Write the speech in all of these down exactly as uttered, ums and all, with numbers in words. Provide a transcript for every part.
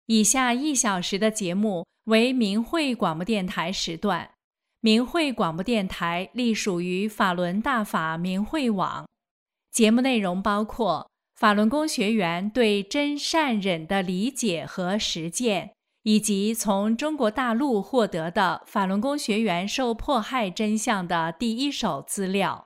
以下一小时的节目为明慧广播电台时段，明慧广播电台隶属于法轮大法明慧网。节目内容包括法轮功学员对真善忍的理解和实践，以及从中国大陆获得的法轮功学员受迫害真相的第一手资料。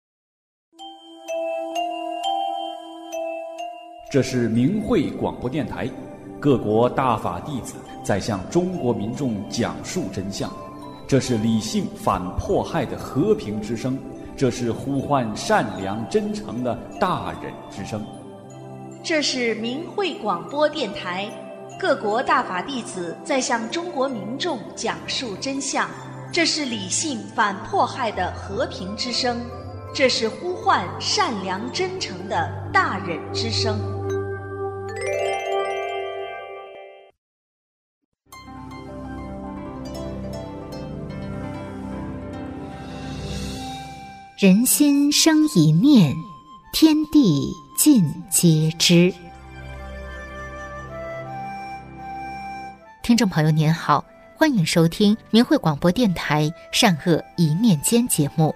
这是明慧广播电台，各国大法弟子在向中国民众讲述真相。这是理性反迫害的和平之声，这是呼唤善良真诚的大忍之声。 这是明慧广播电台，各国大法弟子在向中国民众讲述真相。这是理性反迫害的和平之声，这是呼唤善良真诚的大忍之声。 人心生一念，天地尽皆知。听众朋友您好，欢迎收听明慧广播电台善恶一念间节目。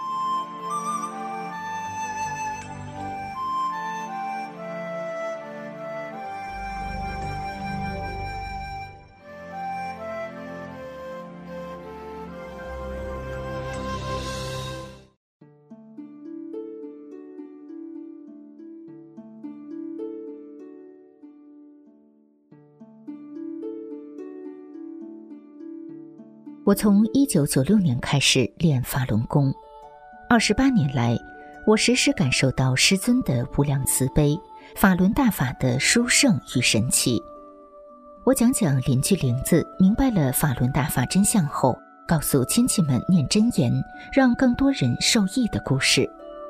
我从一九九六年开始练法轮功，二十八年来，我时时感受到师尊的无量慈悲，法轮大法的殊胜与神奇。我讲讲邻居玲子明白了法轮大法真相后，告诉亲戚们念真言，让更多人受益的故事。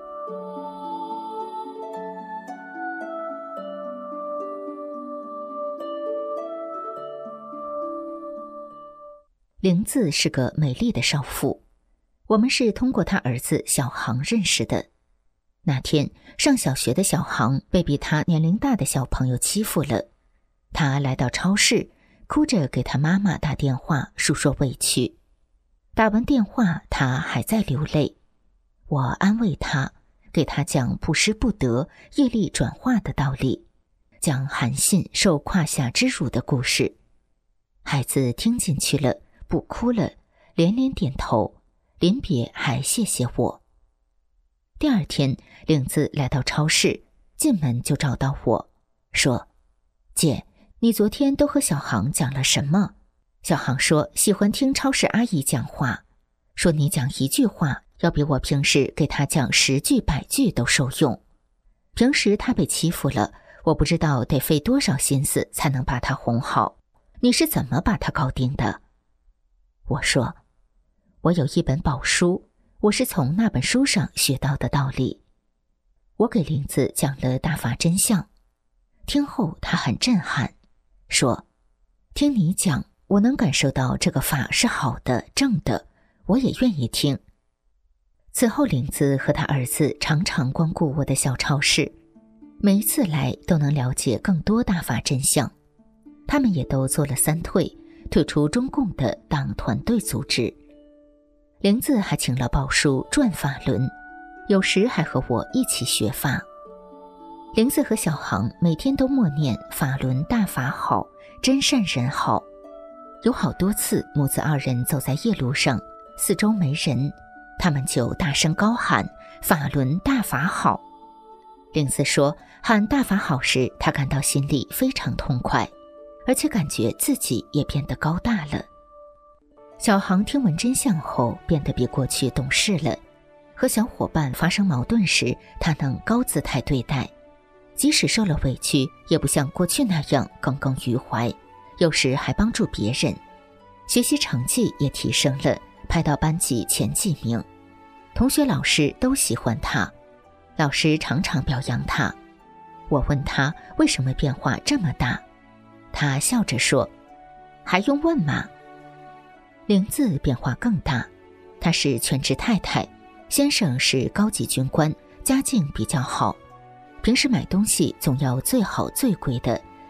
玲子是个美丽的少妇，我们是通过她儿子小航认识的。那天上小学的小航被比他年龄大的小朋友欺负了，他来到超市，哭着给他妈妈打电话诉说委屈。打完电话他还在流泪，我安慰他，给他讲不失不得、业力转化的道理，讲韩信受胯下之辱的故事。孩子听进去了，不哭了，连连点头，临别还谢谢我。第二天，玲子来到超市，进门就找到我，说：姐，你昨天都和小航讲了什么？小航说喜欢听超市阿姨讲话，说你讲一句话要比我平时给他讲十句百句都受用。平时他被欺负了，我不知道得费多少心思才能把他哄好，你是怎么把他搞定的？我说，我有一本宝书，我是从那本书上学到的道理。我给玲子讲了大法真相，听后她很震撼，说：听你讲，我能感受到这个法是好的、正的，我也愿意听。此后玲子和她儿子常常光顾我的小超市，每一次来都能了解更多大法真相。他们也都做了三退，退出中共的党团队组织。玲子还请了宝叔转法轮，有时还和我一起学法。玲子和小航每天都默念法轮大法好，真善人好。有好多次母子二人走在夜路上，四周没人，他们就大声高喊法轮大法好。玲子说喊大法好时，她感到心里非常痛快，而且感觉自己也变得高大了。小航听闻真相后变得比过去懂事了，和小伙伴发生矛盾时，他能高姿态对待，即使受了委屈也不像过去那样耿耿于怀，有时还帮助别人。学习成绩也提升了，排到班级前几名，同学老师都喜欢他，老师常常表扬他。我问他为什么变化这么大，他笑着说：还用问吗？玲子变化更大，她是全职太太，先生是高级军官，家境比较好，平时买东西总要最好最贵的，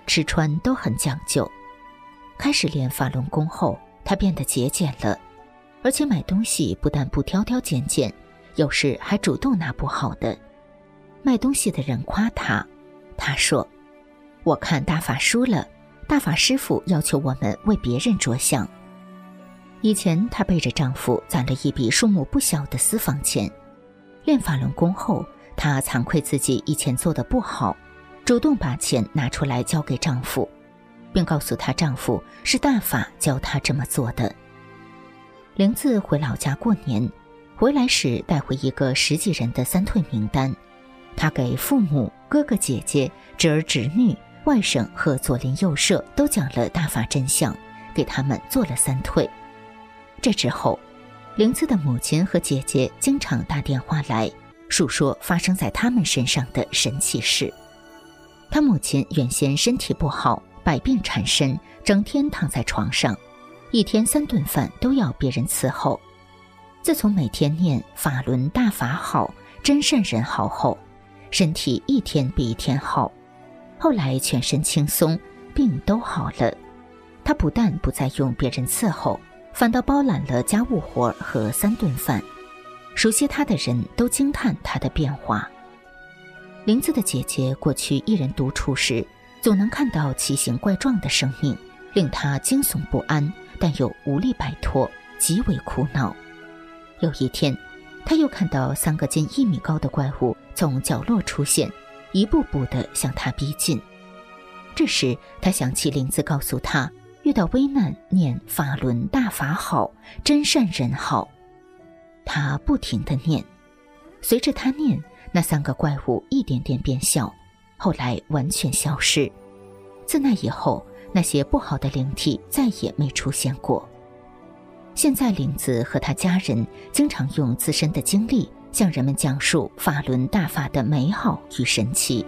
吃穿都很讲究。开始练法轮功后，他变得节俭了，而且买东西不但不挑挑拣拣，有时还主动拿不好的。卖东西的人夸他，他说：我看大法书了，大法师父要求我们为别人着想。以前她背着丈夫攒了一笔数目不小的私房钱，练法轮功后，她惭愧自己以前做的不好，主动把钱拿出来交给丈夫，并告诉她丈夫是大法教她这么做的。玲子回老家过年，回来时带回一个十几人的三退名单，她给父母、哥哥姐姐、侄儿侄女、外甥和左邻右舍都讲了大法真相，给他们做了三退。这之后，玲子的母亲和姐姐经常打电话来，述说发生在他们身上的神奇事。她母亲原先身体不好，百病缠身，整天躺在床上，一天三顿饭都要别人伺候。自从每天念法轮大法好，真善人好后，身体一天比一天好，后来全身轻松，病都好了。她不但不再用别人伺候，反倒包揽了家务活和三顿饭，熟悉她的人都惊叹她的变化。玲子的姐姐过去一人独处时，总能看到奇形怪状的生命，令她惊悚不安，但又无力摆脱，极为苦恼。有一天，她又看到三个近一米高的怪物从角落出现，一步步地向她逼近。这时她想起玲子告诉她，遇到危难念法轮大法好，真善人好。她不停地念，随着她念，那三个怪物一点点变小，后来完全消失。自那以后，那些不好的灵体再也没出现过。现在玲子和她家人经常用自身的经历向人们讲述法轮大法的美好与神奇。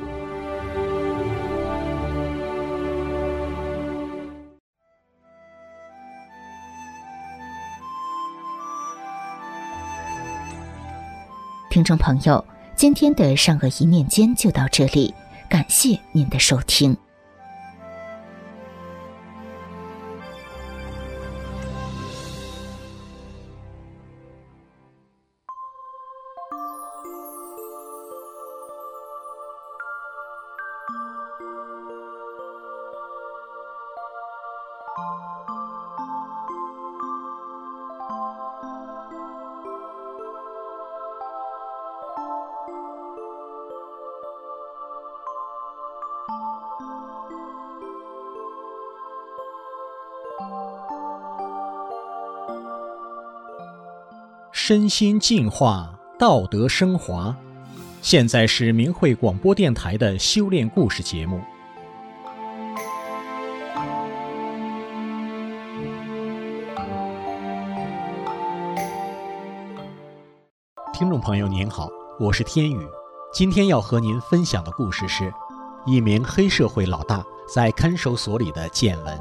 听众朋友，今天的善恶一念间就到这里，感谢您的收听。 身心净化，道德升华。现在是明慧广播电台的修炼故事节目。听众朋友您好，我是天宇。今天要和您分享的故事是一名黑社会老大在看守所里的见闻。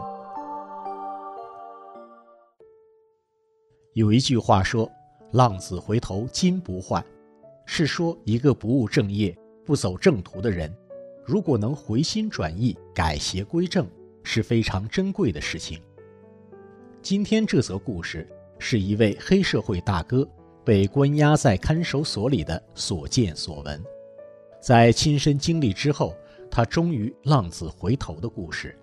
有一句话说，浪子回头金不换，是说一个不务正业、不走正途的人，如果能回心转意、改邪归正，是非常珍贵的事情。今天这则故事是一位黑社会大哥被关押在看守所里的所见所闻，在亲身经历之后，他终于浪子回头的故事。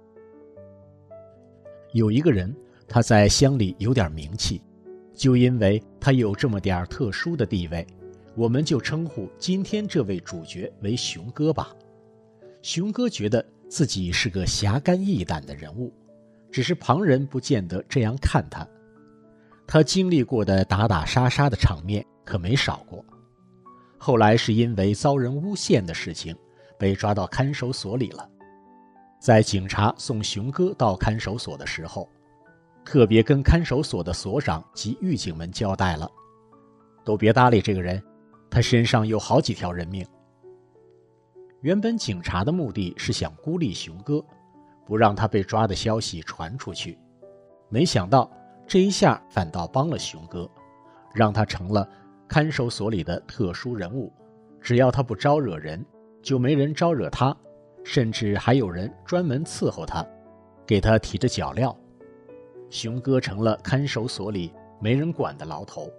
有一个人，他在乡里有点名气，就因为他有这么点特殊的地位，我们就称呼今天这位主角为熊哥吧。熊哥觉得自己是个侠肝义胆的人物，只是旁人不见得这样看他。他经历过的打打杀杀的场面可没少过。后来是因为遭人诬陷的事情，被抓到看守所里了。在警察送熊哥到看守所的时候，特别跟看守所的所长及狱警们交代了，都别搭理这个人，他身上有好几条人命。原本警察的目的是想孤立熊哥，不让他被抓的消息传出去，没想到这一下反倒帮了熊哥，让他成了看守所里的特殊人物，只要他不招惹人，就没人招惹他， 甚至还有人专门伺候他，给他提着脚镣。熊哥成了看守所里没人管的牢头。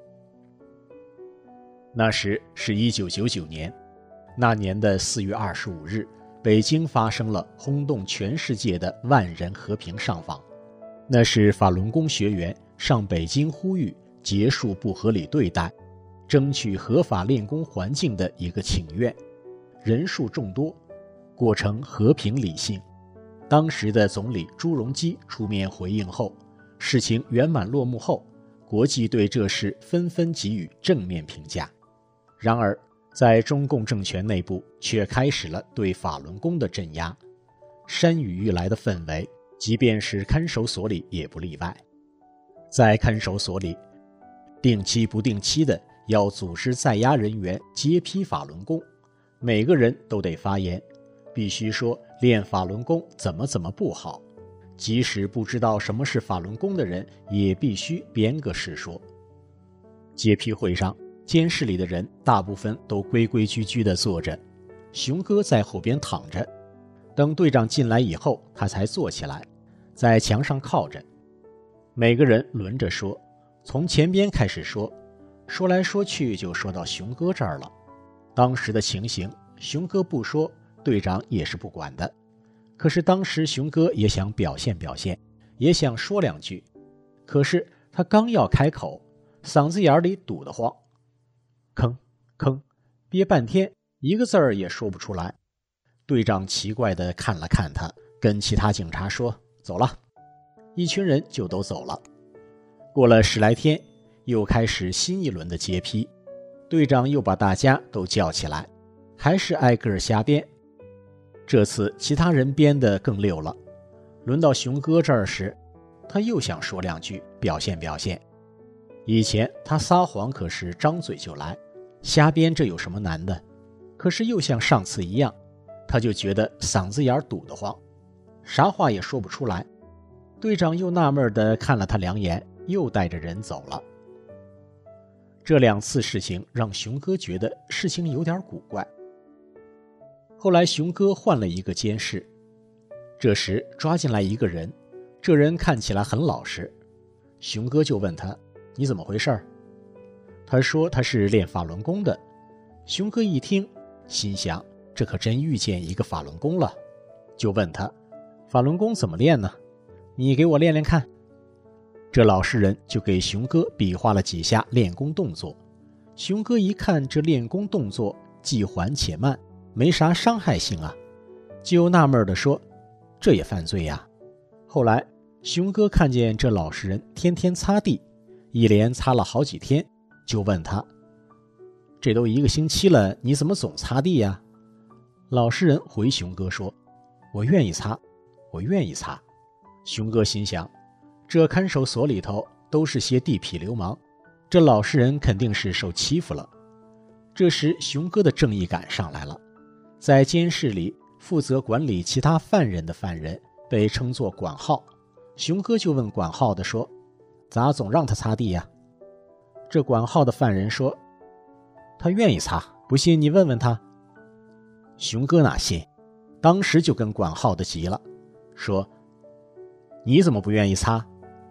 那时是一九九九年，那年的四月二十五日，北京发生了轰动全世界的万人和平上访。那是法轮功学员上北京呼吁结束不合理对待，争取合法练功环境的一个请愿，人数众多，过程和平理性。当时的总理朱镕基出面回应后，事情圆满落幕后，国际对这事纷纷给予正面评价。然而在中共政权内部却开始了对法轮功的镇压，山雨欲来的氛围，即便是看守所里也不例外。在看守所里，定期不定期的要组织在押人员揭批法轮功，每个人都得发言，必须说练法轮功怎么怎么不好，即使不知道什么是法轮功的人也必须编个事说。揭批会上，监室里的人大部分都规规矩矩地坐着，熊哥在后边躺着，等队长进来以后他才坐起来，在墙上靠着。每个人轮着说，从前边开始说，说来说去就说到熊哥这儿了。当时的情形，熊哥不说，队长也是不管的。可是当时熊哥也想表现表现，也想说两句，可是他刚要开口，嗓子眼里堵得慌，吭吭憋半天一个字儿也说不出来。队长奇怪地看了看他，跟其他警察说走了，一群人就都走了。过了十来天，又开始新一轮的揭批，队长又把大家都叫起来，还是挨个瞎编。这次其他人编得更溜了，轮到熊哥这儿时，他又想说两句表现表现。以前他撒谎可是张嘴就来，瞎编这有什么难的？可是又像上次一样，他就觉得嗓子眼堵得慌，啥话也说不出来。队长又纳闷地看了他两眼，又带着人走了。这两次事情让熊哥觉得事情有点古怪。后来熊哥换了一个监室，这时抓进来一个人，这人看起来很老实。熊哥就问他，你怎么回事？他说他是练法轮功的。熊哥一听，心想这可真遇见一个法轮功了，就问他，法轮功怎么练呢？你给我练练看。这老实人就给熊哥比划了几下练功动作。熊哥一看这练功动作既缓且慢，没啥伤害性啊，就纳闷地说，这也犯罪呀。后来熊哥看见这老实人天天擦地，一连擦了好几天，就问他，这都一个星期了，你怎么总擦地呀？老实人回熊哥说，我愿意擦，我愿意擦。熊哥心想，这看守所里头都是些地痞流氓，这老实人肯定是受欺负了。这时熊哥的正义感上来了，在监室里负责管理其他犯人的犯人被称作管号，熊哥就问管号的说，咋总让他擦地呀？这管号的犯人说，他愿意擦，不信你问问他。熊哥哪信，当时就跟管号的急了，说，你怎么不愿意擦？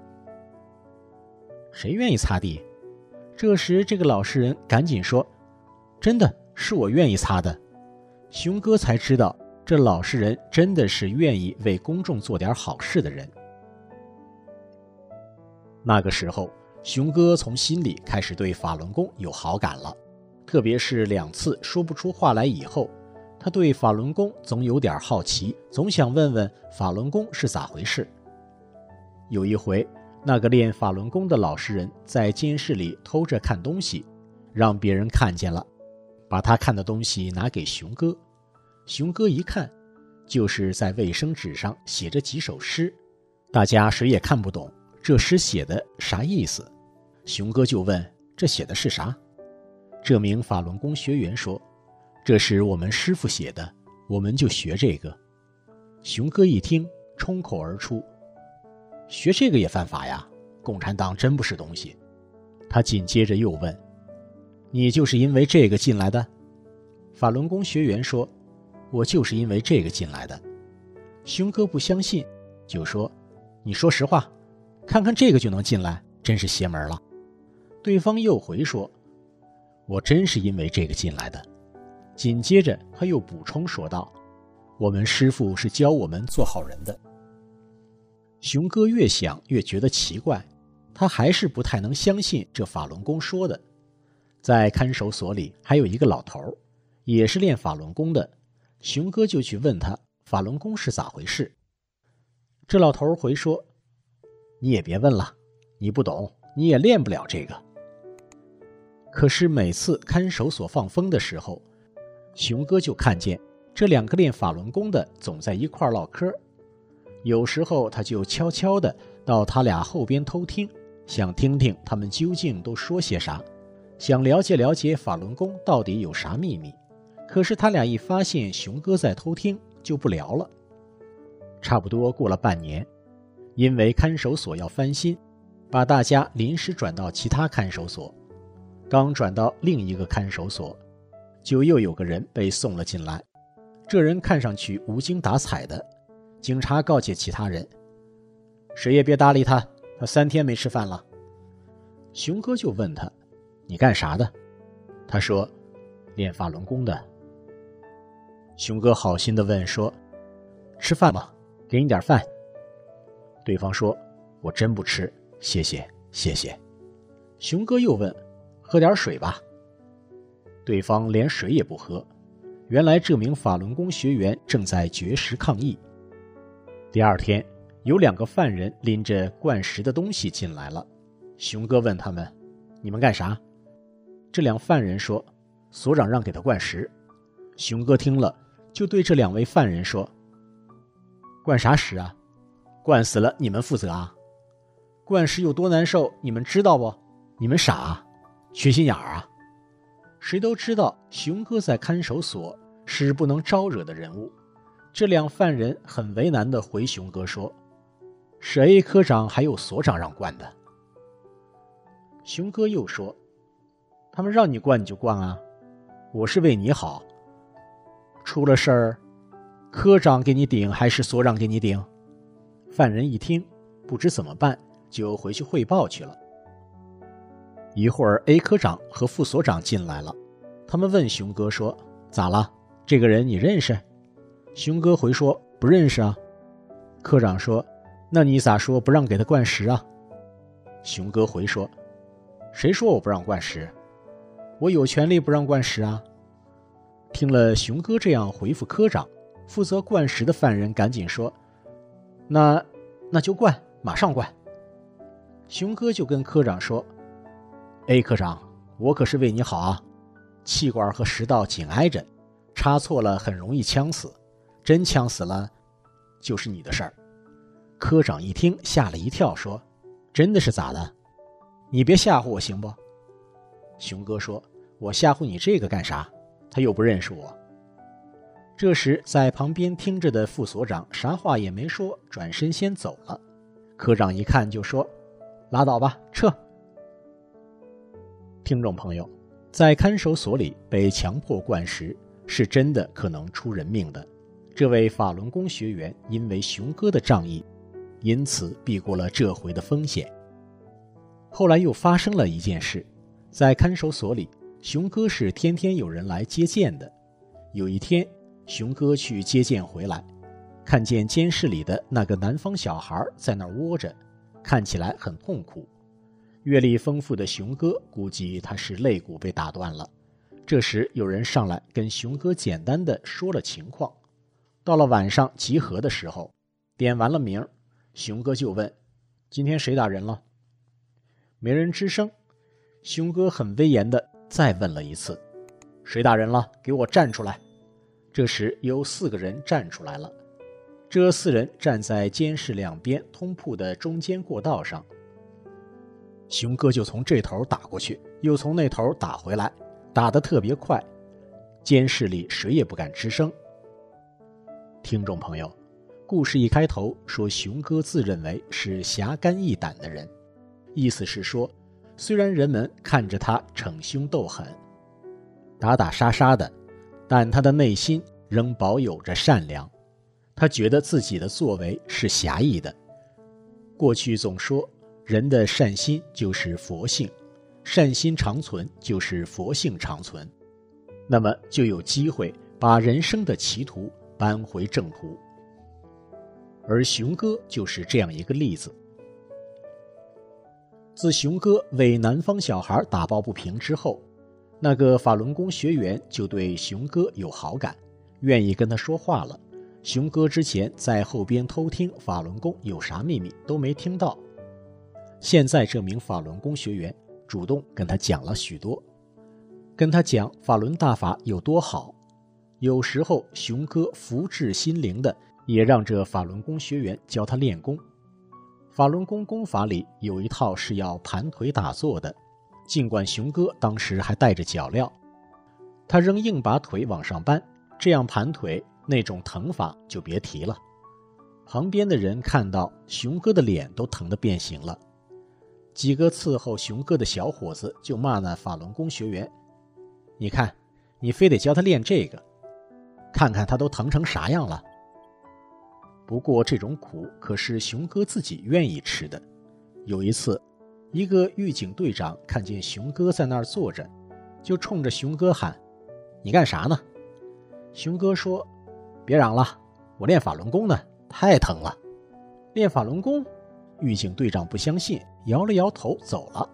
谁愿意擦地？这时这个老实人赶紧说，真的是我愿意擦的。熊哥才知道，这老实人真的是愿意为公众做点好事的人。那个时候熊哥从心里开始对法轮功有好感了，特别是两次说不出话来以后，他对法轮功总有点好奇，总想问问法轮功是咋回事。有一回，那个练法轮功的老实人在监室里偷着看东西，让别人看见了，把他看的东西拿给熊哥。熊哥一看，就是在卫生纸上写着几首诗，大家谁也看不懂这诗写的啥意思。熊哥就问，这写的是啥？这名法轮功学员说，这是我们师父写的，我们就学这个。熊哥一听，冲口而出，学这个也犯法呀，共产党真不是东西。他紧接着又问，你就是因为这个进来的？法轮功学员说， 我就是因为这个进来的。熊哥不相信，就说，你说实话，看看这个就能进来，真是邪门了。对方又回说，我真是因为这个进来的。紧接着他又补充说道，我们师父是教我们做好人的。熊哥越想越觉得奇怪，他还是不太能相信这法轮功说的。在看守所里还有一个老头，也是练法轮功的，熊哥就去问他法轮功是咋回事。这老头回说，你也别问了，你不懂，你也练不了这个。可是每次看守所放风的时候，熊哥就看见这两个练法轮功的总在一块唠嗑，有时候他就悄悄地到他俩后边偷听，想听听他们究竟都说些啥，想了解了解法轮功到底有啥秘密。可是他俩一发现熊哥在偷听，就不聊了。差不多过了半年，因为看守所要翻新，把大家临时转到其他看守所。刚转到另一个看守所，就又有个人被送了进来。这人看上去无精打采的，警察告诫其他人，谁也别搭理他，他三天没吃饭了。熊哥就问他，你干啥的？他说，练法轮功的。熊哥好心地问说，吃饭吗？给你点饭。对方说，我真不吃，谢谢谢谢。熊哥又问，喝点水吧。对方连水也不喝，原来这名法轮功学员正在绝食抗议。第二天，有两个犯人拎着灌食的东西进来了。熊哥问他们，你们干啥？这两犯人说，所长让给他灌食。熊哥听了，就对这两位犯人说，灌啥食啊？灌死了你们负责啊？灌食有多难受你们知道不？你们傻啊？缺心眼儿啊？谁都知道熊哥在看守所是不能招惹的人物。这两犯人很为难地回熊哥说，是 A 科长还有所长让灌的。熊哥又说，他们让你灌你就灌啊，我是为你好，出了事儿科长给你顶还是所长给你顶？犯人一听不知怎么办，就回去汇报去了。一会儿 A 科长和副所长进来了，他们问熊哥说，咋了？这个人你认识？熊哥回说，不认识啊。科长说，那你咋说不让给他灌食啊？熊哥回说，谁说我不让灌食？我有权利不让灌食啊。听了熊哥这样回复科长，负责灌食的犯人赶紧说，那那就灌，马上灌。熊哥就跟科长说， A 科长，我可是为你好啊，气管和食道紧挨着，插错了很容易呛死，真呛死了就是你的事儿。科长一听吓了一跳，说，真的是咋的？你别吓唬我行不？熊哥说，我吓唬你这个干啥？他又不认识我。这时在旁边听着的副所长啥话也没说，转身先走了。科长一看就说，拉倒吧，撤。听众朋友，在看守所里被强迫灌食是真的可能出人命的。这位法轮功学员因为熊哥的仗义，因此避过了这回的风险。后来又发生了一件事，在看守所里，熊哥是天天有人来接见的。有一天，熊哥去接见回来，看见监室里的那个南方小孩在那儿窝着，看起来很痛苦。阅历丰富的熊哥估计他是肋骨被打断了。这时有人上来跟熊哥简单的说了情况。到了晚上集合的时候，点完了名，熊哥就问，今天谁打人了？没人吱声。熊哥很威严的再问了一次，谁打人了？给我站出来。这时有四个人站出来了，这四人站在监室两边通铺的中间过道上。熊哥就从这头打过去，又从那头打回来，打得特别快，监室里谁也不敢吱声。听众朋友，故事一开头说熊哥自认为是侠肝义胆的人，意思是说，虽然人们看着他逞凶斗狠，打打杀杀的，但他的内心仍保有着善良。他觉得自己的作为是侠义的。过去总说人的善心就是佛性，善心长存就是佛性长存，那么就有机会把人生的歧途搬回正途。而熊哥就是这样一个例子。自熊哥为南方小孩打抱不平之后，那个法轮功学员就对熊哥有好感，愿意跟他说话了。熊哥之前在后边偷听法轮功有啥秘密都没听到，现在这名法轮功学员主动跟他讲了许多，跟他讲法轮大法有多好。有时候熊哥福至心灵的也让这法轮功学员教他练功。法轮功功法里有一套是要盘腿打坐的，尽管熊哥当时还带着脚镣，他仍硬把腿往上搬，这样盘腿那种疼法就别提了。旁边的人看到熊哥的脸都疼得变形了，几个伺候熊哥的小伙子就骂那法轮功学员：你看，你非得教他练这个，看看他都疼成啥样了。不过这种苦可是熊哥自己愿意吃的。有一次，一个狱警队长看见熊哥在那儿坐着，就冲着熊哥喊：你干啥呢？熊哥说：别嚷了，我练法轮功呢，太疼了。练法轮功？狱警队长不相信，摇了摇头走了。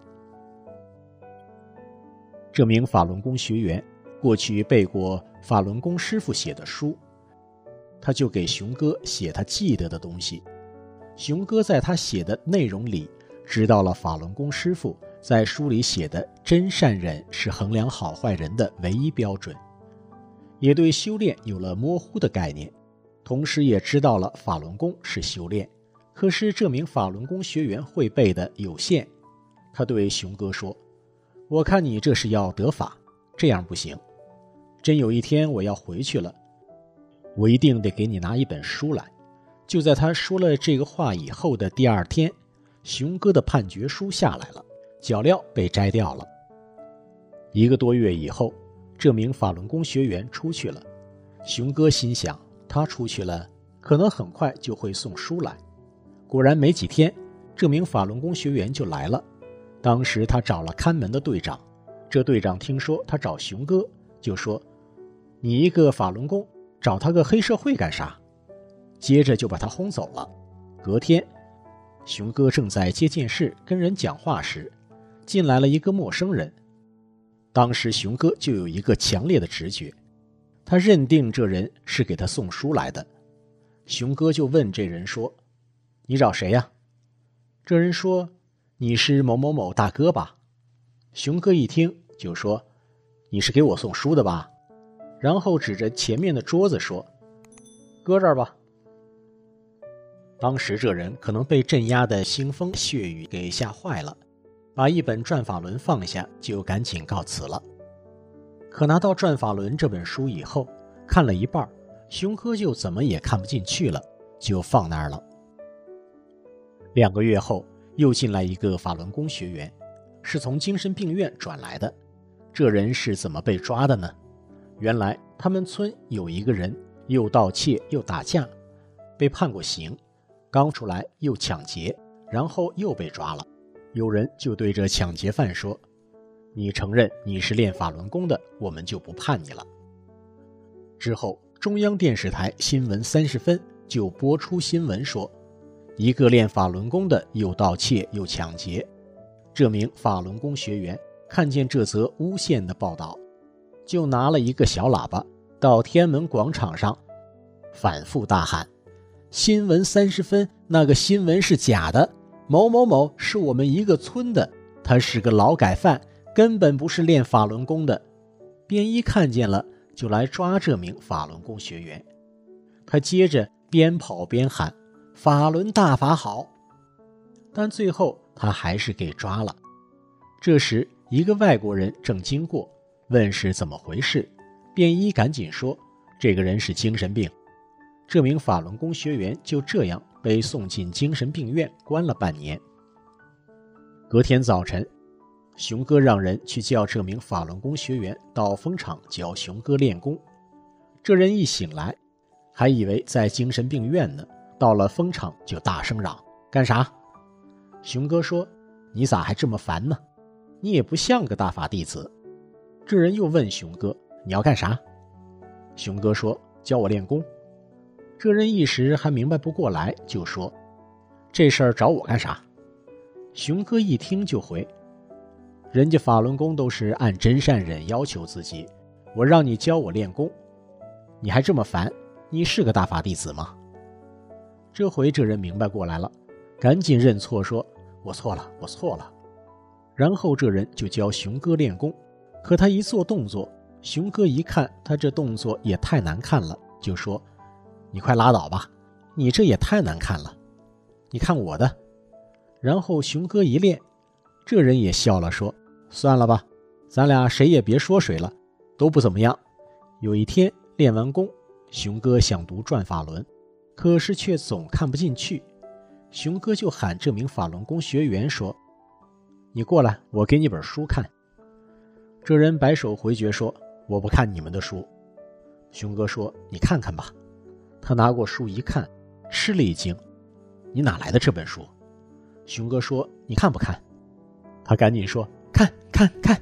这名法轮功学员过去背过法轮功师傅写的书，他就给熊哥写他记得的东西。熊哥在他写的内容里知道了法轮功师傅在书里写的真善忍是衡量好坏人的唯一标准，也对修炼有了模糊的概念，同时也知道了法轮功是修炼。可是这名法轮功学员会背的有限，他对熊哥说：我看你这是要得法，这样不行，真有一天我要回去了，我一定得给你拿一本书来。就在他说了这个话以后的第二天，熊哥的判决书下来了，脚镣被摘掉了。一个多月以后，这名法轮功学员出去了。熊哥心想，他出去了，可能很快就会送书来。果然没几天，这名法轮功学员就来了。当时他找了看门的队长，这队长听说他找熊哥，就说：你一个法轮功找他个黑社会干啥？接着就把他轰走了。隔天，熊哥正在接见室跟人讲话时，进来了一个陌生人。当时熊哥就有一个强烈的直觉，他认定这人是给他送书来的。熊哥就问这人说：你找谁呀？这人说：你是某某某大哥吧？熊哥一听就说：你是给我送书的吧？然后指着前面的桌子说：搁这儿吧。当时这人可能被镇压的腥风血雨给吓坏了，把一本《转法轮》放下，就赶紧告辞了。可拿到《转法轮》这本书以后，看了一半，熊哥就怎么也看不进去了，就放那儿了。两个月后，又进来一个法轮功学员，是从精神病院转来的。这人是怎么被抓的呢？原来他们村有一个人又盗窃又打架，被判过刑，刚出来又抢劫，然后又被抓了。有人就对这抢劫犯说：你承认你是练法轮功的，我们就不判你了。之后中央电视台新闻三十分就播出新闻说，一个练法轮功的又盗窃又抢劫。这名法轮功学员看见这则诬陷的报道，就拿了一个小喇叭到天安门广场上反复大喊：新闻三十分那个新闻是假的，某某某是我们一个村的，他是个劳改犯，根本不是练法轮功的。便衣看见了就来抓这名法轮功学员，他接着边跑边喊：法轮大法好。但最后他还是给抓了。这时一个外国人正经过，问是怎么回事，便衣赶紧说这个人是精神病。这名法轮功学员就这样被送进精神病院关了半年。隔天早晨，熊哥让人去叫这名法轮功学员到风场教熊哥练功。 这人一醒来，还以为在精神病院呢，到了风场就大声嚷：干啥？熊哥说：你咋还这么烦呢？你也不像个大法弟子。这人又问熊哥：你要干啥？熊哥说：教我练功。这人一时还明白不过来，就说：这事儿找我干啥？熊哥一听就回：人家法轮功都是按真善忍要求自己，我让你教我练功，你还这么烦，你是个大法弟子吗？这回这人明白过来了，赶紧认错说：我错了，我错了。然后这人就教熊哥练功，可他一做动作，熊哥一看他这动作也太难看了，就说：你快拉倒吧，你这也太难看了，你看我的。然后熊哥一练，这人也笑了说：算了吧，咱俩谁也别说谁了，都不怎么样。有一天练完功，熊哥想读转法轮，可是却总看不进去。熊哥就喊这名法轮功学员说：你过来，我给你本书看。这人摆手回绝说：我不看你们的书。熊哥说：你看看吧。他拿过书一看，吃了一惊：你哪来的这本书？熊哥说：你看不看？他赶紧说：看看看。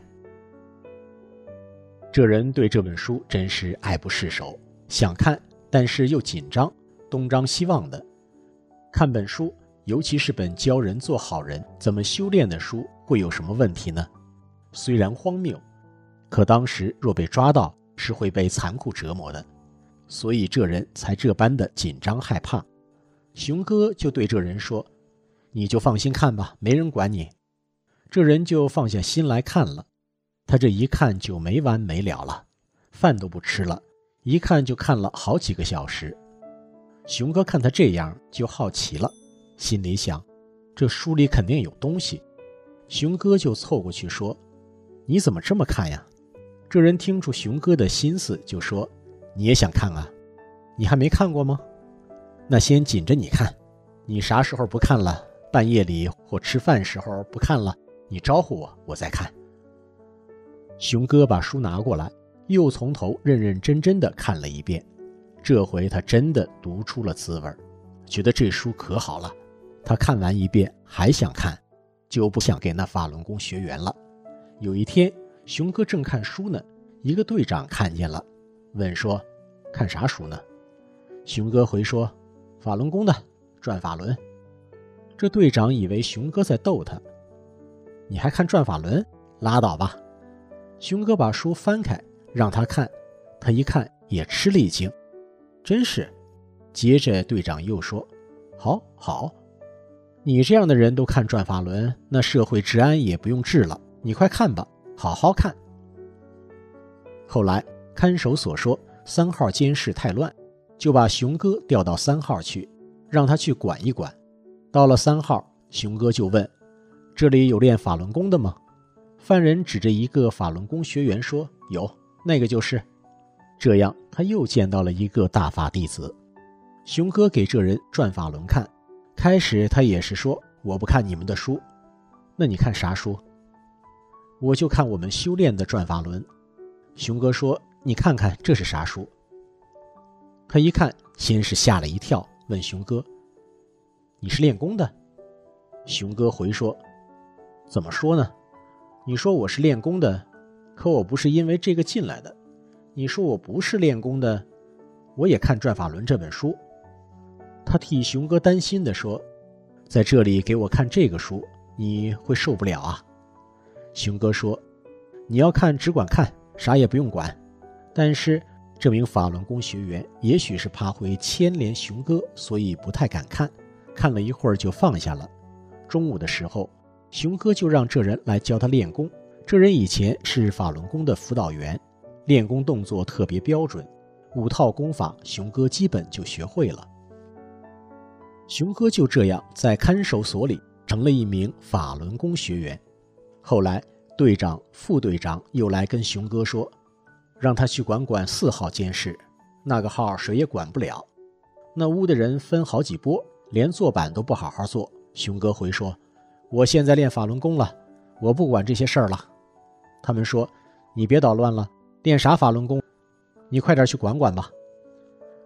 这人对这本书真是爱不释手，想看，但是又紧张，东张西望的。看本书，尤其是本教人做好人怎么修炼的书，会有什么问题呢？虽然荒谬，可当时若被抓到，是会被残酷折磨的，所以这人才这般的紧张害怕。熊哥就对这人说：你就放心看吧，没人管你。这人就放下心来看了，他这一看就没完没了了，饭都不吃了，一看就看了好几个小时。熊哥看他这样就好奇了，心里想，这书里肯定有东西。熊哥就凑过去说：你怎么这么看呀？这人听出熊哥的心思，就说：你也想看啊？你还没看过吗？那先紧着你看，你啥时候不看了，半夜里或吃饭时候不看了，你招呼我，我再看。熊哥把书拿过来，又从头认认真真的看了一遍。这回他真的读出了滋味，觉得这书可好了。他看完一遍还想看，就不想给那法轮功学员了。有一天，熊哥正看书呢，一个队长看见了，问说：看啥书呢？熊哥回说：法轮功的，转法轮。这队长以为熊哥在逗他：你还看转法轮？拉倒吧。熊哥把书翻开让他看，他一看也吃了一惊，真是。接着队长又说：好好，你这样的人都看转法轮，那社会治安也不用治了，你快看吧，好好看。后来看守所说三号监视太乱，就把熊哥调到三号去，让他去管一管。到了三号，熊哥就问：这里有练法轮功的吗？犯人指着一个法轮功学员说：有，那个就是。这样他又见到了一个大法弟子。熊哥给这人转法轮看，开始他也是说：我不看你们的书。那你看啥书？我就看我们修炼的转法轮。熊哥说：你看看这是啥书？他一看先是吓了一跳，问熊哥：你是练功的？熊哥回说：怎么说呢，你说我是练功的，可我不是因为这个进来的。你说我不是练功的，我也看转法轮这本书。他替熊哥担心地说：在这里给我看这个书，你会受不了啊。熊哥说：你要看只管看，啥也不用管。但是这名法轮功学员也许是怕会牵连熊哥，所以不太敢看，看了一会儿就放下了。中午的时候，熊哥就让这人来教他练功。这人以前是法轮功的辅导员，练功动作特别标准，五套功法熊哥基本就学会了。熊哥就这样在看守所里成了一名法轮功学员。后来队长、副队长又来跟熊哥说，让他去管管四号监视，那个号谁也管不了。那屋的人分好几波，连坐板都不好好坐。熊哥回说：我现在练法轮功了，我不管这些事儿了。他们说：你别捣乱了，练啥法轮功？你快点去管管吧。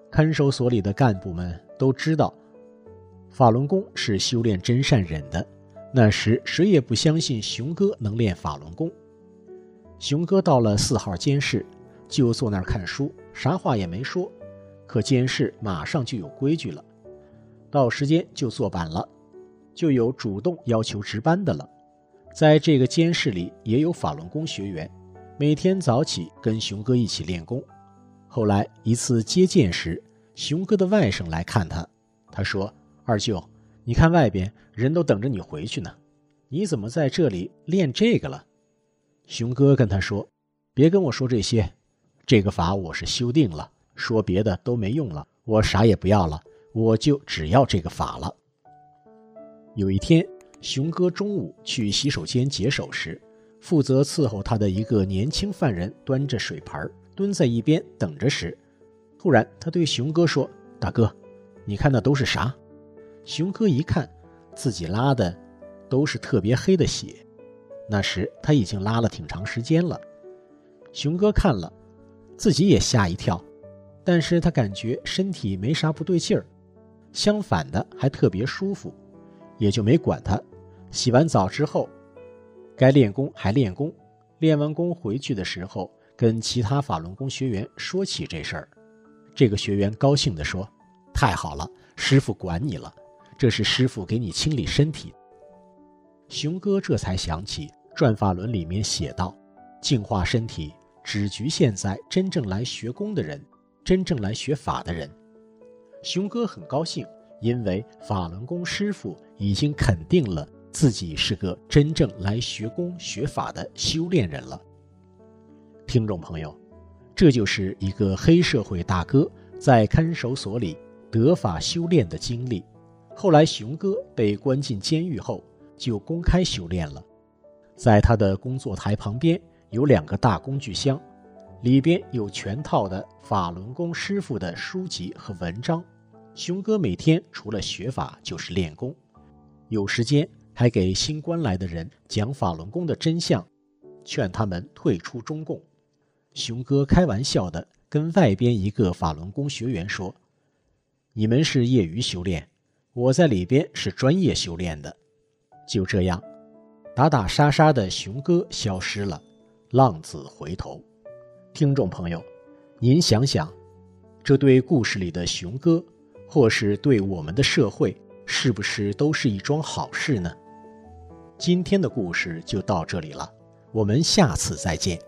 看守所里的干部们都知道法轮功是修炼真善忍的，那时谁也不相信熊哥能练法轮功。熊哥到了四号监室，就坐那儿看书，啥话也没说。可监室马上就有规矩了，到时间就坐板了，就有主动要求值班的了。在这个监室里也有法轮功学员，每天早起跟熊哥一起练功。后来一次接见时，熊哥的外甥来看他，他说：二舅，你看外边人都等着你回去呢，你怎么在这里练这个了？熊哥跟他说：别跟我说这些，这个法我是修定了，说别的都没用了，我啥也不要了，我就只要这个法了。有一天，熊哥中午去洗手间解手时，负责伺候他的一个年轻犯人端着水盆蹲在一边等着时，突然他对熊哥说：大哥，你看那都是啥？熊哥一看自己拉的都是特别黑的血，那时他已经拉了挺长时间了。熊哥看了自己也吓一跳，但是他感觉身体没啥不对劲儿，相反的还特别舒服，也就没管他。洗完澡之后该练功还练功，练完功回去的时候跟其他法轮功学员说起这事儿。这个学员高兴地说：太好了，师傅管你了，这是师傅给你清理身体。熊哥这才想起转法轮里面写道，净化身体只局限在真正来学功的人，真正来学法的人。熊哥很高兴，因为法轮功师傅已经肯定了自己是个真正来学功学法的修炼人了。听众朋友，这就是一个黑社会大哥在看守所里得法修炼的经历。后来熊哥被关进监狱后，就公开修炼了。在他的工作台旁边有两个大工具箱，里边有全套的法轮功师傅的书籍和文章。熊哥每天除了学法就是练功，有时间还给新关来的人讲法轮功的真相，劝他们退出中共。熊哥开玩笑地跟外边一个法轮功学员说：你们是业余修炼，我在里边是专业修炼的。就这样，打打杀杀的熊哥消失了，浪子回头。听众朋友，您想想，这对故事里的熊哥，或是对我们的社会，是不是都是一桩好事呢？今天的故事就到这里了，我们下次再见。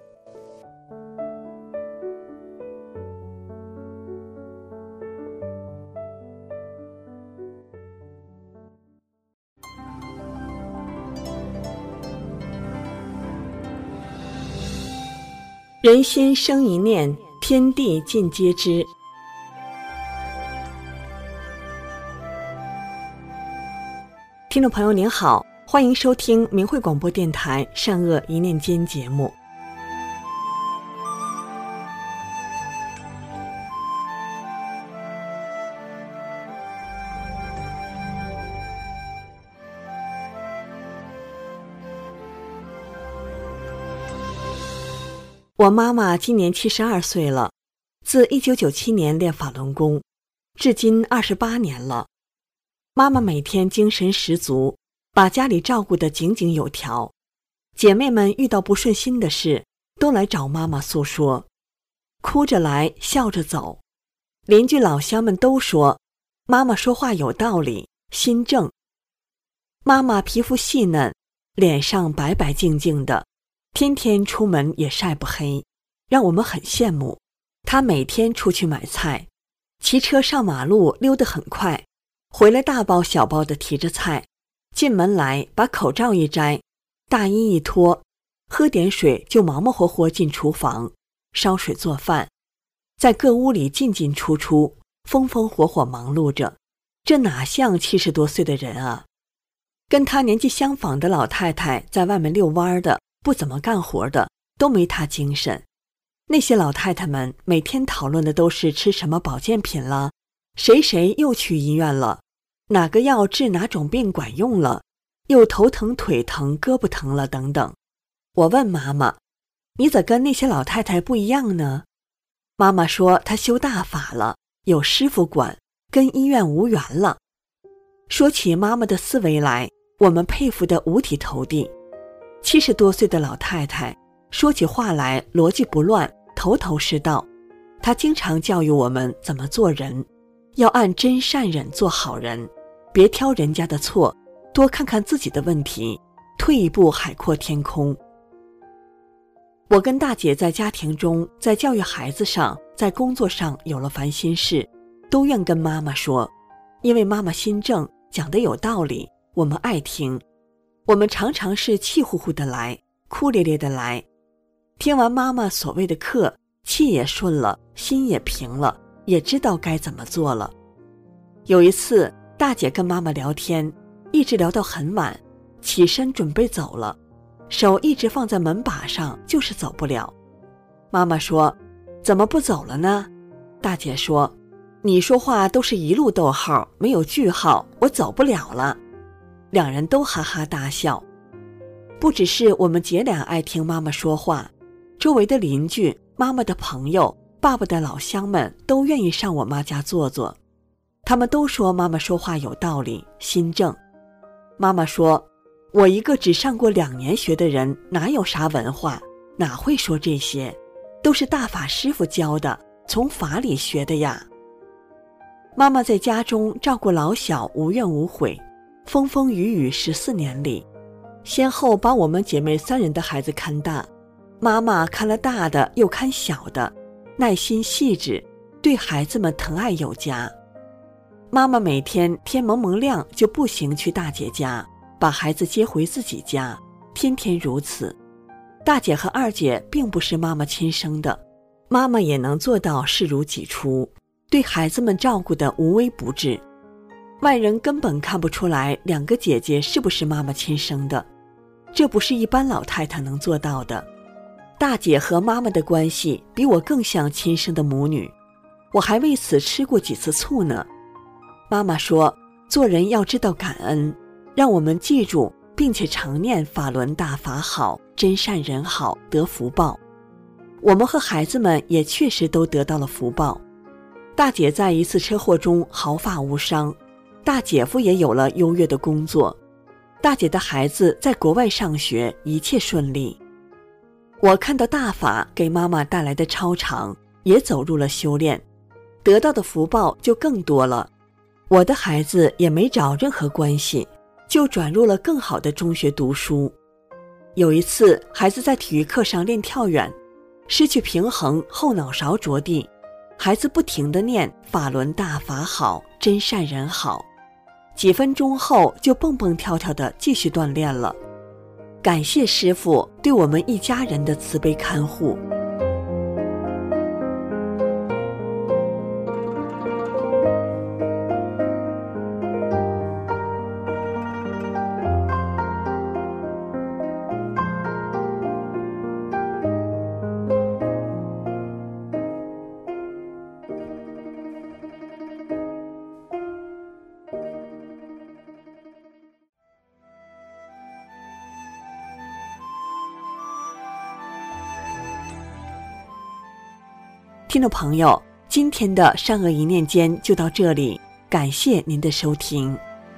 人心生一念，天地尽皆知。听众朋友您好，欢迎收听明慧广播电台善恶一念间节目。我妈妈今年七十二岁了，自一九九七年练法轮功，至今二十八年了。妈妈每天精神十足，把家里照顾得井井有条。姐妹们遇到不顺心的事，都来找妈妈诉说，哭着来，笑着走。邻居老乡们都说，妈妈说话有道理，心正。妈妈皮肤细嫩，脸上白白净净的，天天出门也晒不黑，让我们很羡慕。她每天出去买菜，骑车上马路溜得很快，回来大包小包地提着菜，进门来把口罩一摘，大衣一脱，喝点水就忙忙活活进厨房烧水做饭，在各屋里进进出出，风风火火忙碌着。这哪像七十多岁的人啊？跟她年纪相仿的老太太在外面遛弯的，不怎么干活的，都没她精神。那些老太太们每天讨论的都是吃什么保健品了，谁谁又去医院了，哪个药治哪种病管用了，又头疼腿疼胳膊疼了等等。我问妈妈，你咋跟那些老太太不一样呢？妈妈说她修大法了， 有师傅管，跟医院无缘了。说起妈妈的思维来，我们佩服得五体投地。七十多岁的老太太，说起话来逻辑不乱，头头是道。她经常教育我们怎么做人，要按真善忍做好人，别挑人家的错，多看看自己的问题，退一步海阔天空。我跟大姐在家庭中，在教育孩子上，在工作上有了烦心事，都愿跟妈妈说，因为妈妈心正，讲得有道理，我们爱听。我们常常是气呼呼的来，哭咧咧的来。听完妈妈所谓的课，气也顺了，心也平了，也知道该怎么做了。有一次，大姐跟妈妈聊天，一直聊到很晚，起身准备走了，手一直放在门把上，就是走不了。妈妈说，怎么不走了呢？大姐说，你说话都是一路逗号，没有句号，我走不了了。两人都哈哈大笑。不只是我们姐俩爱听妈妈说话，周围的邻居、妈妈的朋友、爸爸的老乡们都愿意上我妈家坐坐。他们都说妈妈说话有道理，心正。妈妈说，我一个只上过两年学的人，哪有啥文化，哪会说这些，都是大法师傅教的，从法里学的呀。妈妈在家中照顾老小，无怨无悔，风风雨雨十四年里，先后把我们姐妹三人的孩子看大，妈妈看了大的又看小的，耐心细致，对孩子们疼爱有加。妈妈每天天蒙蒙亮就步行去大姐家，把孩子接回自己家，天天如此。大姐和二姐并不是妈妈亲生的，妈妈也能做到视如己出，对孩子们照顾得无微不至。外人根本看不出来两个姐姐是不是妈妈亲生的，这不是一般老太太能做到的。大姐和妈妈的关系比我更像亲生的母女，我还为此吃过几次醋呢。妈妈说，做人要知道感恩，让我们记住并且常念法轮大法好，真善人好，得福报。我们和孩子们也确实都得到了福报。大姐在一次车祸中毫发无伤，大姐夫也有了优越的工作，大姐的孩子在国外上学，一切顺利。我看到大法给妈妈带来的超常，也走入了修炼，得到的福报就更多了。我的孩子也没找任何关系，就转入了更好的中学读书。有一次，孩子在体育课上练跳远，失去平衡，后脑勺着地，孩子不停地念法轮大法好，真善人好。几分钟后就蹦蹦跳跳地继续锻炼了。感谢师父对我们一家人的慈悲看护。听众朋友，今天的善恶一念间就到这里，感谢您的收听。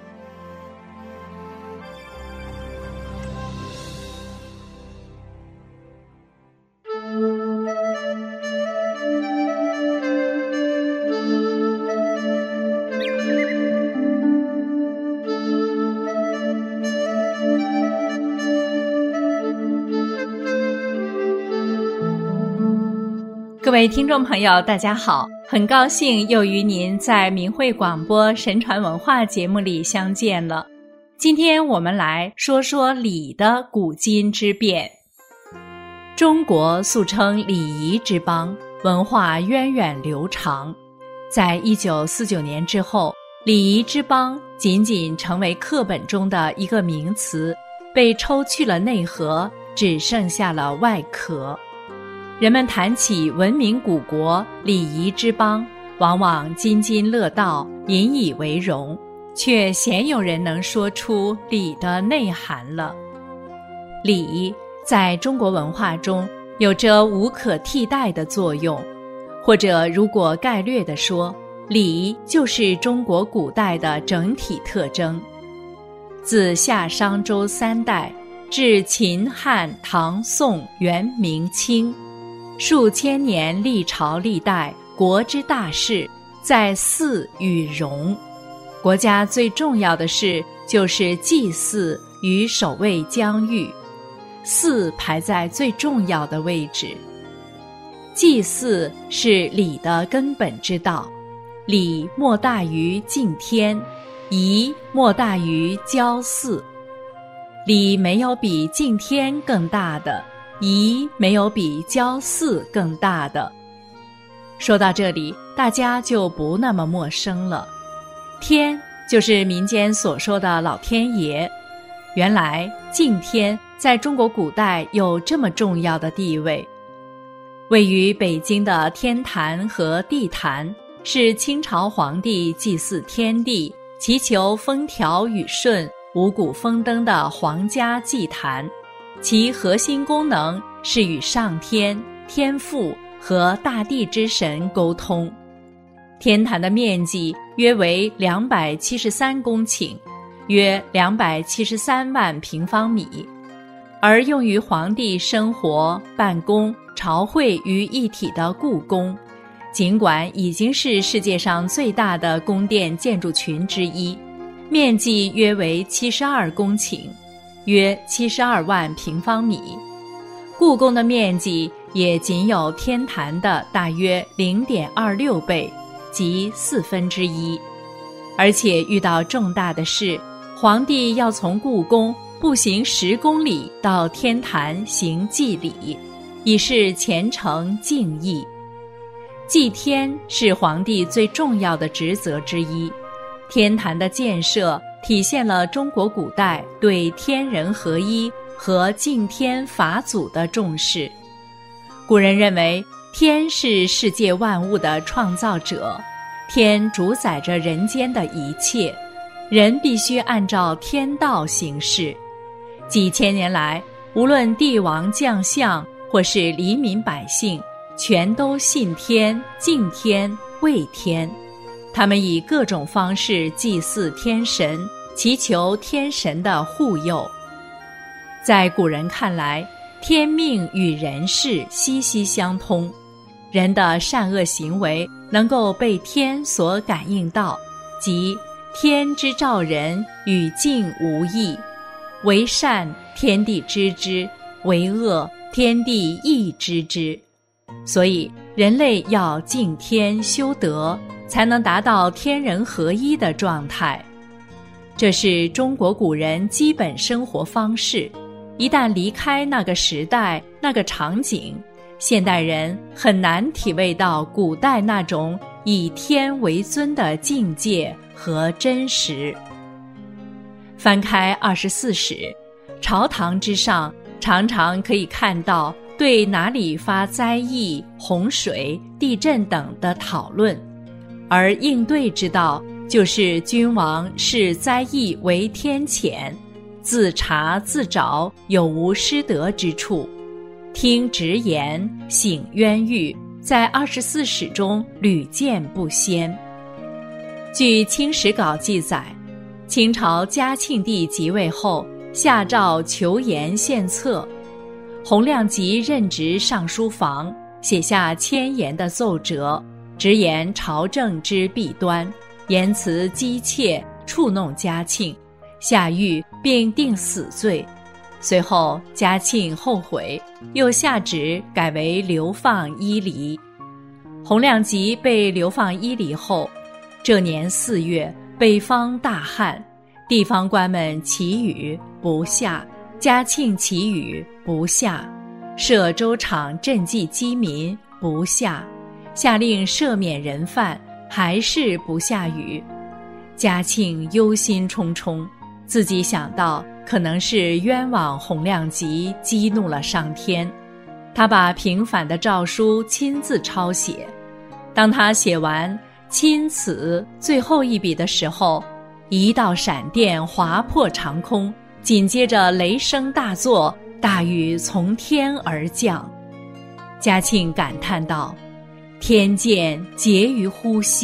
各位听众朋友，大家好，很高兴又与您在明慧广播神传文化节目里相见了。今天我们来说说礼的古今之变。中国素称礼仪之邦，文化源远流长。在一九四九年之后，礼仪之邦仅仅成为课本中的一个名词，被抽去了内核，只剩下了外壳。人们谈起文明古国、礼仪之邦，往往津津乐道，引以为荣，却鲜有人能说出礼的内涵了。礼在中国文化中有着无可替代的作用，或者如果概略地说， 礼就是中国古代的整体特征。自夏商周三代至秦汉唐宋元明清，数千年历朝历代，国之大事在祀与戎。国家最重要的事就是祭祀与守卫疆域，祀排在最重要的位置。祭祀是礼的根本之道，礼莫大于敬天，仪莫大于交祀。礼没有比敬天更大的，仪没有比交祀更大的。说到这里，大家就不那么陌生了。天就是民间所说的老天爷。原来敬天在中国古代有这么重要的地位。位于北京的天坛和地坛是清朝皇帝祭祀天地，祈求风调雨顺、五谷丰登的皇家祭坛，其核心功能是与上天、天父和大地之神沟通。天坛的面积约为两百七十三公顷，约两百七十三万平方米，而用于皇帝生活、办公、朝会于一体的故宫，尽管已经是世界上最大的宫殿建筑群之一，面积约为七十二公顷，约七十二万平方米。故宫的面积也仅有天坛的大约 零点二六倍，即四分之一。而且遇到重大的事，皇帝要从故宫步行十公里到天坛行祭礼，以示虔诚敬意。祭天是皇帝最重要的职责之一。天坛的建设体现了中国古代对天人合一和敬天法祖的重视。古人认为天是世界万物的创造者，天主宰着人间的一切，人必须按照天道行事。几千年来，无论帝王将相或是黎民百姓，全都信天、敬天、畏天。他们以各种方式祭祀天神，祈求天神的护佑。在古人看来，天命与人事息息相通，人的善恶行为能够被天所感应到，即天之照人，与敬无异。为善，天地知之；为恶，天地亦知之。所以人类要敬天修德，才能达到天人合一的状态。这是中国古人基本生活方式。一旦离开那个时代、那个场景，现代人很难体味到古代那种以天为尊的境界和真实。翻开二十四史，朝堂之上常常可以看到对哪里发灾疫、洪水、地震等的讨论，而应对之道就是君王视灾疫为天谴，自查自找有无失德之处，听直言，省冤狱，在二十四史中屡见不鲜。据《清史稿》记载，清朝嘉庆帝即位后，下诏求严献策，洪亮吉任职尚书房，写下千言的奏折，直言朝政之弊端，言辞激切，触弄嘉庆，下狱并定死罪。随后嘉庆后悔，又下旨改为流放伊犁。洪亮吉被流放伊犁后，这年四月，北方大旱，地方官们祈雨不下，嘉庆祈雨不下，设粥厂赈济饥民不下，下令赦免人犯，还是不下雨。嘉庆忧心忡忡，自己想到可能是冤枉洪亮吉，激怒了上天。他把平反的诏书亲自抄写。当他写完钦此最后一笔的时候，一道闪电划破长空，紧接着雷声大作，大雨从天而降。嘉庆感叹道：天剑结于呼吸，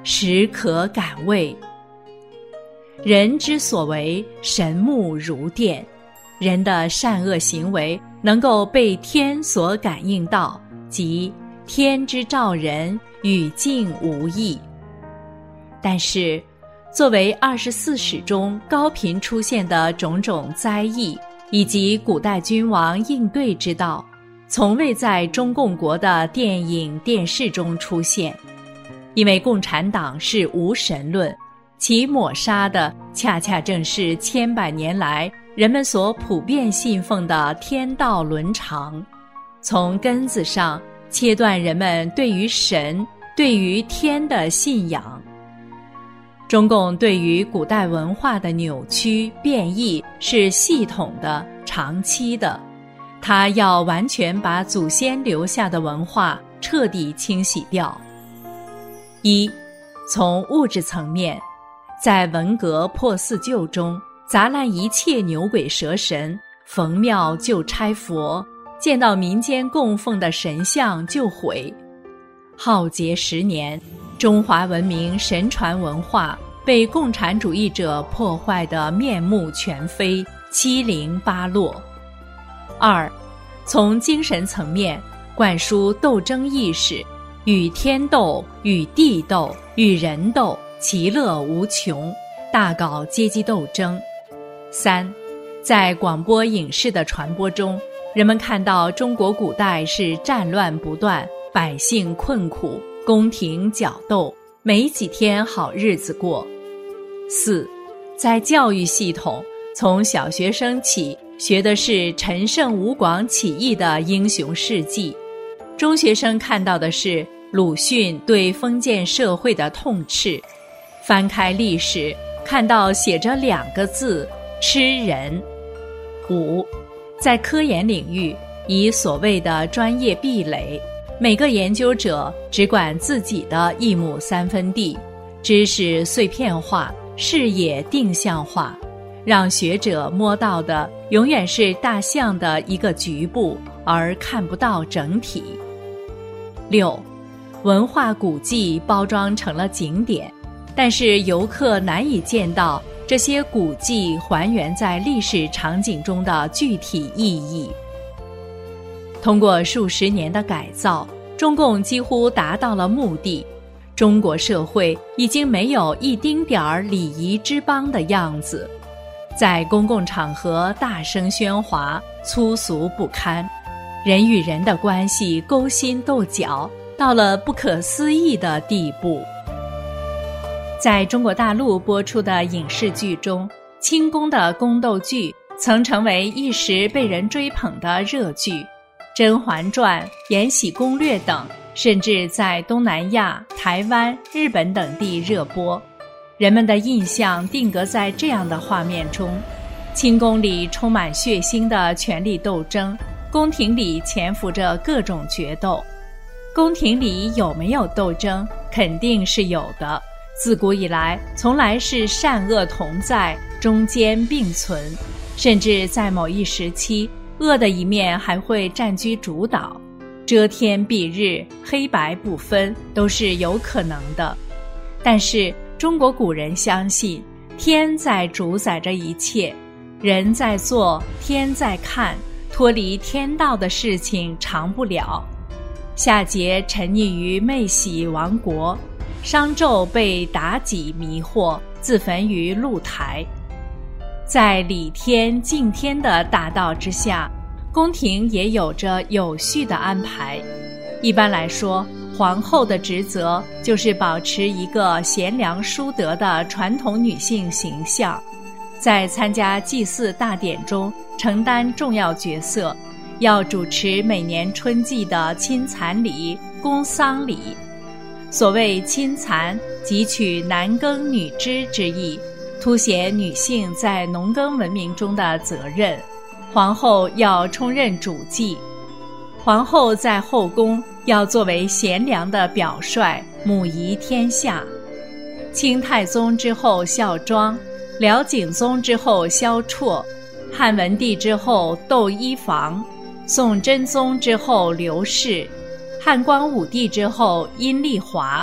实可感味。人之所为，神目如电，人的善恶行为能够被天所感应到，即天之照人，与境无异。但是作为二十四史中高频出现的种种灾异，以及古代君王应对之道，从未在中共国的电影电视中出现。因为共产党是无神论，其抹杀的恰恰正是千百年来人们所普遍信奉的天道伦常，从根子上切断人们对于神、对于天的信仰。中共对于古代文化的扭曲变异是系统的、长期的，它要完全把祖先留下的文化彻底清洗掉。一，从物质层面，在文革破四旧中砸烂一切牛鬼蛇神，逢庙就拆佛，见到民间供奉的神像就毁。浩劫十年，中华文明神传文化被共产主义者破坏得面目全非，七零八落。二，从精神层面灌输斗争意识，与天斗，与地斗，与人斗，其乐无穷，大搞阶级斗争。三，在广播影视的传播中，人们看到中国古代是战乱不断，百姓困苦，宫廷角斗，没几天好日子过。四，在教育系统，从小学生起学的是陈胜吴广起义的英雄事迹，中学生看到的是鲁迅对封建社会的痛斥，翻开历史看到写着两个字：吃人。五，在科研领域，以所谓的专业壁垒，每个研究者只管自己的一亩三分地，知识碎片化，视野定向化，让学者摸到的永远是大象的一个局部，而看不到整体。六，文化古迹包装成了景点，但是游客难以见到这些古迹还原在历史场景中的具体意义。通过数十年的改造，中共几乎达到了目的。中国社会已经没有一丁点儿礼仪之邦的样子，在公共场合大声喧哗，粗俗不堪，人与人的关系勾心斗角，到了不可思议的地步。在中国大陆播出的影视剧中，清宫的宫斗剧曾成为一时被人追捧的热剧，《甄嬛传》《延禧攻略》等甚至在东南亚、台湾、日本等地热播。人们的印象定格在这样的画面中：清宫里充满血腥的权力斗争，宫廷里潜伏着各种决斗。宫廷里有没有斗争？肯定是有的。自古以来，从来是善恶同在，中间并存，甚至在某一时期，恶的一面还会占据主导，遮天蔽日，黑白不分，都是有可能的。但是中国古人相信，天在主宰着一切，人在做，天在看，脱离天道的事情长不了。夏桀沉溺于妹喜亡国，商纣被妲己迷惑，自焚于露台。在理天敬天的大道之下，宫廷也有着有序的安排。一般来说，皇后的职责就是保持一个贤良淑德的传统女性形象，在参加祭祀大典中承担重要角色，要主持每年春季的亲蚕礼、公丧礼。所谓亲蚕，即取男耕女织之意，凸显女性在农耕文明中的责任。皇后要充任主祭，皇后在后宫要作为贤良的表率，母仪天下。清太宗之后孝庄，辽景宗之后萧绰，汉文帝之后窦漪房，宋真宗之后刘氏，汉光武帝之后阴丽华，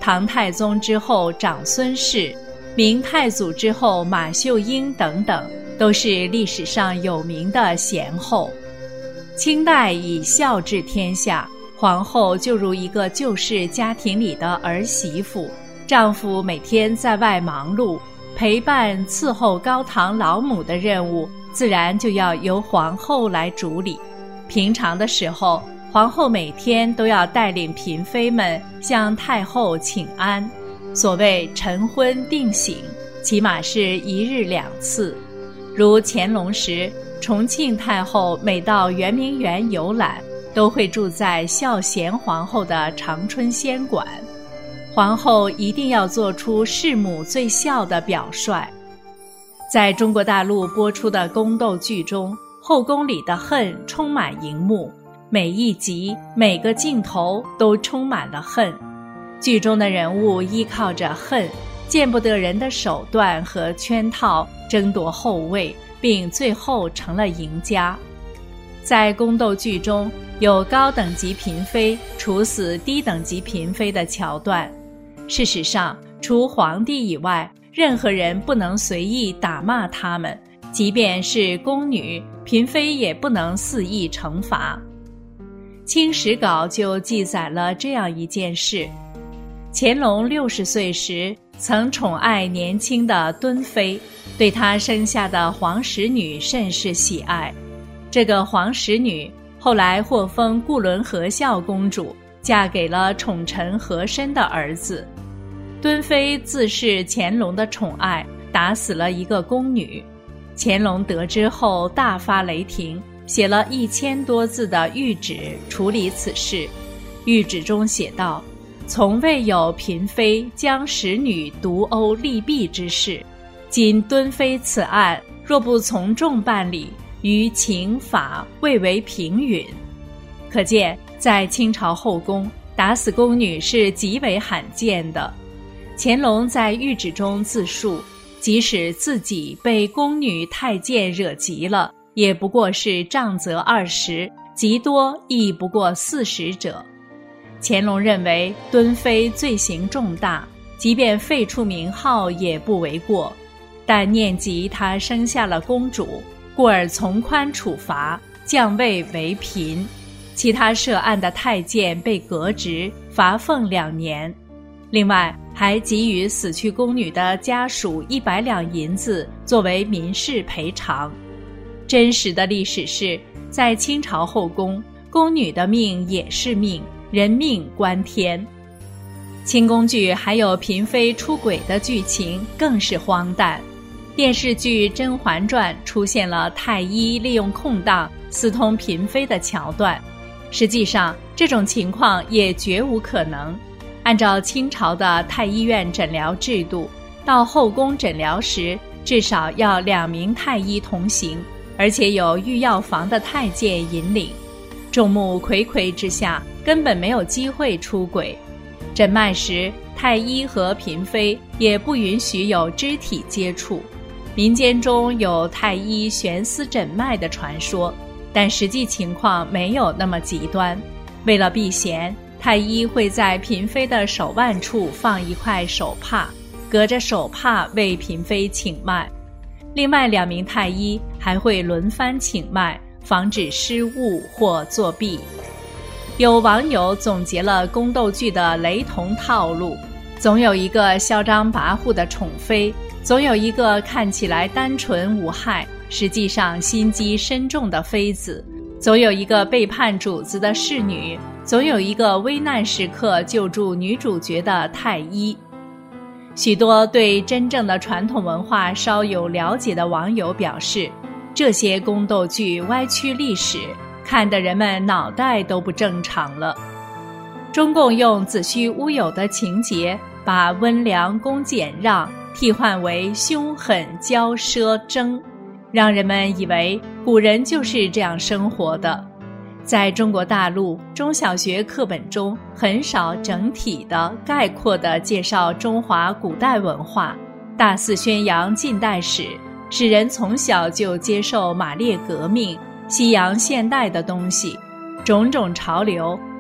唐太宗之后长孙氏，明太祖之后马秀英等等，都是历史上有名的贤后。清代以孝治天下，皇后就如一个旧式家庭里的儿媳妇，丈夫每天在外忙碌，陪伴伺候高堂老母的任务自然就要由皇后来主理。平常的时候，皇后每天都要带领嫔妃们向太后请安，所谓晨昏定省，起码是一日两次。如乾隆时，重庆太后每到圆明园游览，都会住在孝贤皇后的长春仙馆。皇后一定要做出弑母最孝的表率。在中国大陆播出的宫斗剧中，后宫里的恨充满荧幕，每一集每个镜头都充满了恨。剧中的人物依靠着恨，见不得人的手段和圈套争夺后位，并最后成了赢家。在宫斗剧中，有高等级嫔妃处死低等级嫔妃的桥段。事实上，除皇帝以外，任何人不能随意打骂他们，即便是宫女，嫔妃也不能肆意惩罚。清史稿就记载了这样一件事：乾隆六十岁时，曾宠爱年轻的敦妃，对她生下的皇十女甚是喜爱。这个皇十女后来获封固伦和孝公主，嫁给了宠臣和珅的儿子。敦妃自恃乾隆的宠爱，打死了一个宫女。乾隆得知后大发雷霆，写了一千多字的谕旨处理此事。谕旨中写道：从未有嫔妃将使女毒殴利弊之事，今敦妃此案若不从重办理，于情法未为平允。可见在清朝后宫，打死宫女是极为罕见的。乾隆在谕旨中自述，即使自己被宫女太监惹急了，也不过是杖责二十，极多亦不过四十者。乾隆认为敦妃罪行重大，即便废除名号也不为过，但念及她生下了公主，故而从宽处罚，降位为嫔。其他涉案的太监被革职，罚俸两年。另外还给予死去宫女的家属一百两银子作为民事赔偿。真实的历史是，在清朝后宫，宫女的命也是命，人命关天。清宫剧还有嫔妃出轨的剧情，更是荒诞。电视剧《甄嬛传》出现了太医利用空档私通嫔妃的桥段，实际上这种情况也绝无可能。按照清朝的太医院诊疗制度，到后宫诊疗时至少要两名太医同行，而且有御药房的太监引领。众目睽睽之下，根本没有机会出轨。诊脉时，太医和嫔妃也不允许有肢体接触。民间中有太医悬丝诊脉的传说，但实际情况没有那么极端。为了避嫌，太医会在嫔妃的手腕处放一块手帕，隔着手帕为嫔妃请脉。另外两名太医还会轮番请脉，防止失误或作弊。有网友总结了宫斗剧的雷同套路：总有一个嚣张跋扈的宠妃，总有一个看起来单纯无害，实际上心机深重的妃子，总有一个背叛主子的侍女，总有一个危难时刻救助女主角的太医。许多对真正的传统文化稍有了解的网友表示，这些宫斗剧歪曲历史，看得人们脑袋都不正常了。中共用子虚乌有的情节，把温良恭俭让替换为凶狠骄奢争，让人们以为古人就是这样生活的。在中国大陆，中小学课本中很少整体的、概括的介绍中华古代文化，大肆宣扬近代史，使人从小就接受马列革命、西洋现代的东西，种种潮流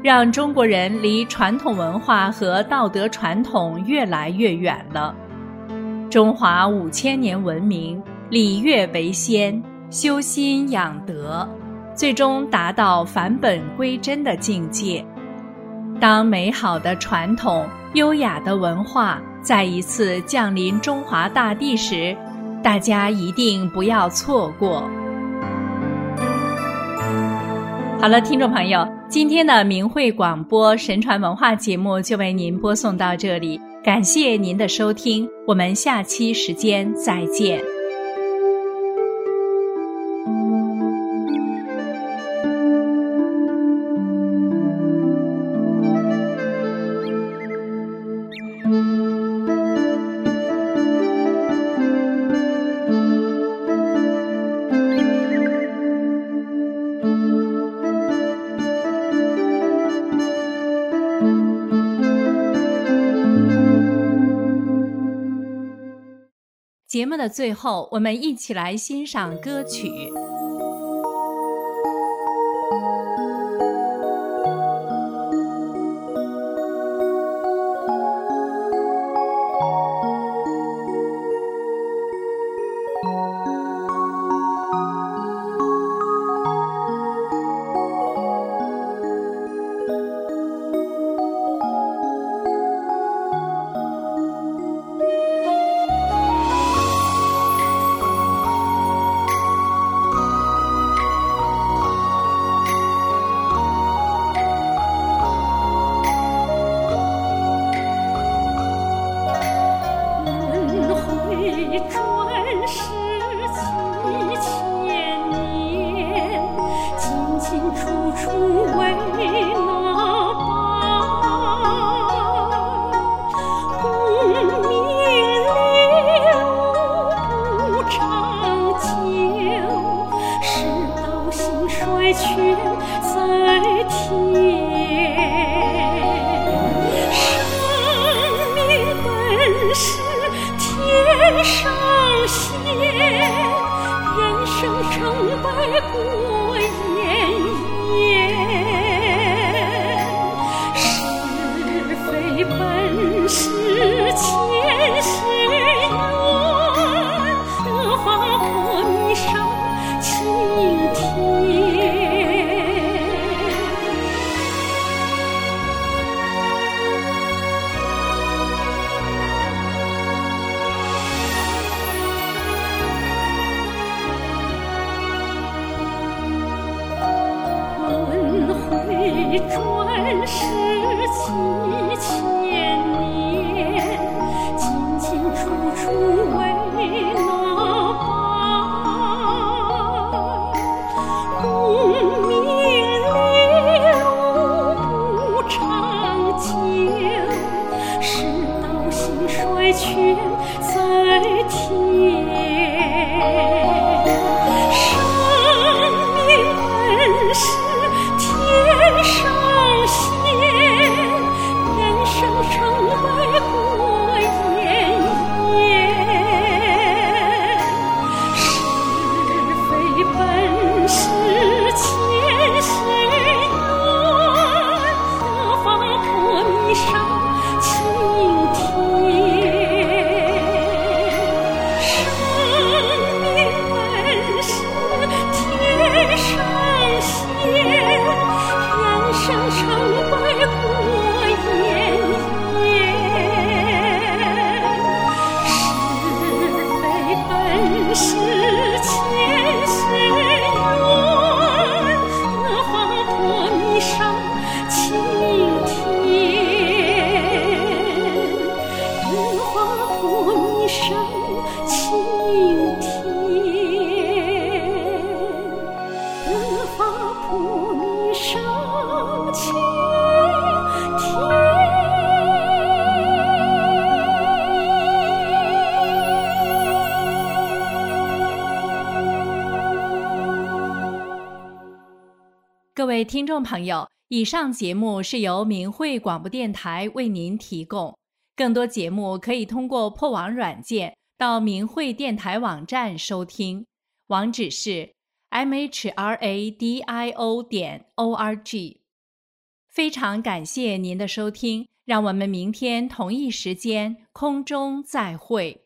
让中国人离传统文化和道德传统越来越远了。中华五千年文明，礼乐为先，修心养德，最终达到返本归真的境界。当美好的传统、优雅的文化再一次降临中华大地时，大家一定不要错过。好了，听众朋友，今天的明慧广播神传文化节目就为您播送到这里，感谢您的收听，我们下期时间再见。节目的最后，我们一起来欣赏歌曲。 转世七千年，进进出出为那般，功名利禄不长久，世道兴衰全在天。生命本是天上仙，人生成败过眼烟，是非本是前世缘，得法破迷上青天。生命本是天上仙，生成败过眼烟，是非本是前世缘，得法破迷上青天，得法破迷上青天，得法破迷上青天。 各位听众朋友，以上节目是由明慧广播电台为您提供。更多节目可以通过破网软件到明慧电台网站收听，网址是 m h r a d i o 点 o r g。 非常感谢您的收听，让我们明天同一时间空中再会。